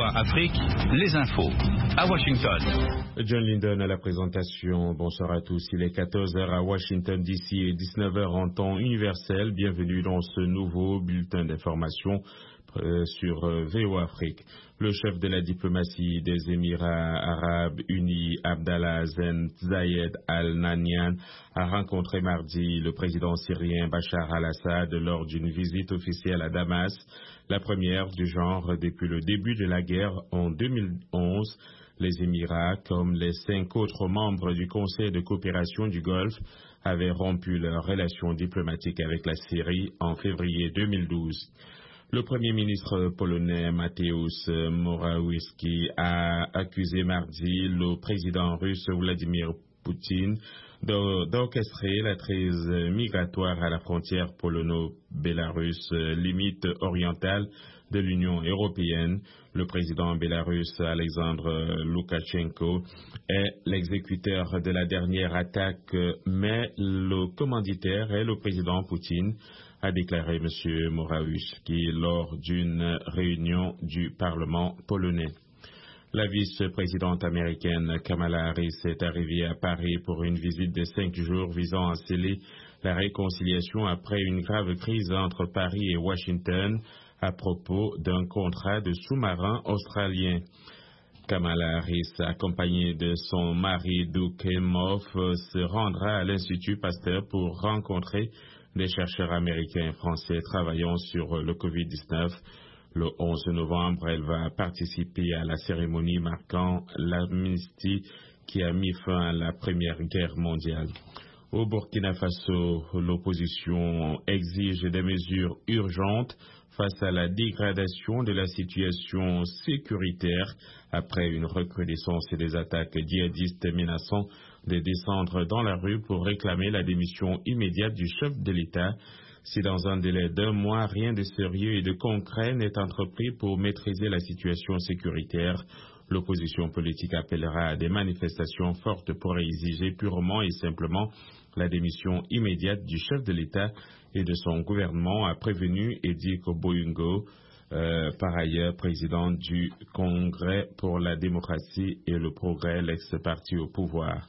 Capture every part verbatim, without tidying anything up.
O A Afrique, les infos. À Washington. John Linden à la présentation. Bonsoir à tous. Il est quatorze heures à Washington D C et dix-neuf heures en temps universel. Bienvenue dans ce nouveau bulletin d'information euh, sur euh, V O A Afrique. Le chef de la diplomatie des Émirats arabes unis, Abdallah Zen Zayed Al Nahyan, a rencontré mardi le président syrien Bachar al-Assad lors d'une visite officielle à Damas, la première du genre depuis le début de la guerre en deux mille onze. Les Émirats, comme les cinq autres membres du Conseil de coopération du Golfe, avaient rompu leurs relations diplomatiques avec la Syrie en février deux mille douze. Le Premier ministre polonais Mateusz Morawiecki a accusé mardi le président russe Vladimir Poutine d'orchestrer la crise migratoire à la frontière polono-bélarusse, limite orientale de l'Union européenne. Le président bélarusse Alexandre Loukachenko est l'exécuteur de la dernière attaque, mais le commanditaire est le président Poutine, a déclaré M. Morawiecki lors d'une réunion du Parlement polonais. La vice-présidente américaine Kamala Harris est arrivée à Paris pour une visite de cinq jours visant à sceller la réconciliation après une grave crise entre Paris et Washington à propos d'un contrat de sous-marin australien. Kamala Harris, accompagnée de son mari Doug Emhoff, se rendra à l'Institut Pasteur pour rencontrer des chercheurs américains et français travaillant sur le covid dix-neuf. Le onze novembre, elle va participer à la cérémonie marquant l'amnistie qui a mis fin à la Première Guerre mondiale. Au Burkina Faso, l'opposition exige des mesures urgentes face à la dégradation de la situation sécuritaire après une recrudescence des attaques djihadistes menaçant de descendre dans la rue pour réclamer la démission immédiate du chef de l'État. Si dans un délai d'un mois, rien de sérieux et de concret n'est entrepris pour maîtriser la situation sécuritaire, l'opposition politique appellera à des manifestations fortes pour exiger purement et simplement la démission immédiate du chef de l'État et de son gouvernement, a prévenu Edik Boyungo, euh, par ailleurs président du Congrès pour la démocratie et le progrès, l'ex-parti au pouvoir.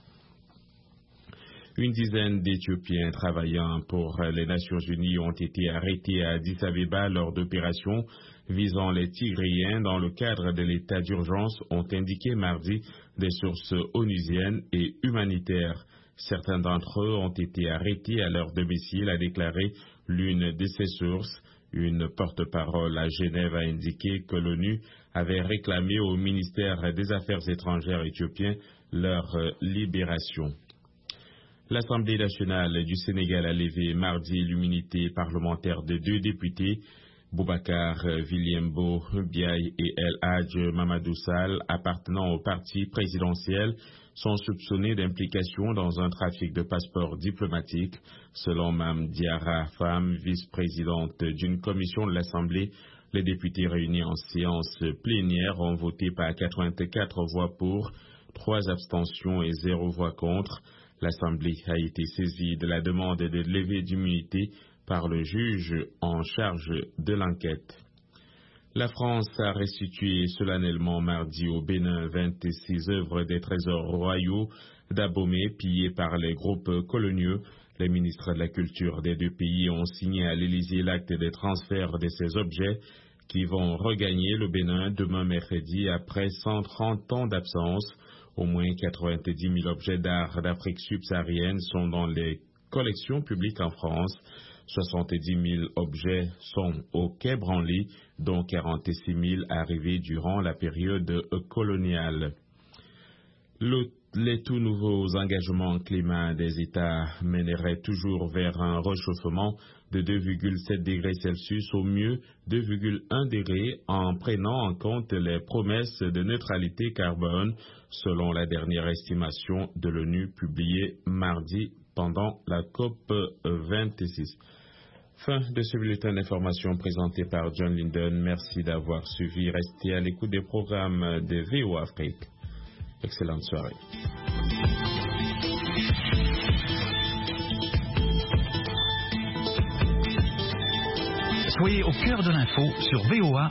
Une dizaine d'Éthiopiens travaillant pour les Nations Unies ont été arrêtés à Addis Abeba lors d'opérations visant les Tigriens dans le cadre de l'état d'urgence, ont indiqué mardi des sources onusiennes et humanitaires. Certains d'entre eux ont été arrêtés à leur domicile, a déclaré l'une de ces sources. Une porte-parole à Genève a indiqué que l'ONU avait réclamé au ministère des Affaires étrangères éthiopien leur libération. L'Assemblée nationale du Sénégal a levé mardi l'immunité parlementaire de deux députés, Boubacar Williambo Biaye et El Hadj Mamadou Sall, appartenant au parti présidentiel, sont soupçonnés d'implication dans un trafic de passeports diplomatiques. Selon Mme Diarra Fam, vice-présidente d'une commission de l'Assemblée, les députés réunis en séance plénière ont voté par quatre-vingt-quatre voix pour, trois abstentions et zéro voix contre. L'Assemblée a été saisie de la demande de levée d'immunité par le juge en charge de l'enquête. La France a restitué solennellement mardi au Bénin vingt-six œuvres des trésors royaux d'Abomey pillées par les groupes coloniaux. Les ministres de la Culture des deux pays ont signé à l'Élysée l'acte de transfert de ces objets qui vont regagner le Bénin demain mercredi après cent trente ans d'absence. Au moins quatre-vingt-dix mille objets d'art d'Afrique subsaharienne sont dans les collections publiques en France. soixante-dix mille objets sont au Quai Branly, dont quarante-six mille arrivés durant la période coloniale. Le, les tout nouveaux engagements climat des États mèneraient toujours vers un réchauffement de deux virgule sept degrés Celsius, au mieux deux virgule un degrés, en prenant en compte les promesses de neutralité carbone, selon la dernière estimation de l'ONU publiée mardi pendant la COP vingt-six. Fin de ce bulletin d'information présenté par John Linden. Merci d'avoir suivi. Restez à l'écoute des programmes de V O A Afrique. Excellente soirée. Soyez au cœur de l'info sur V O A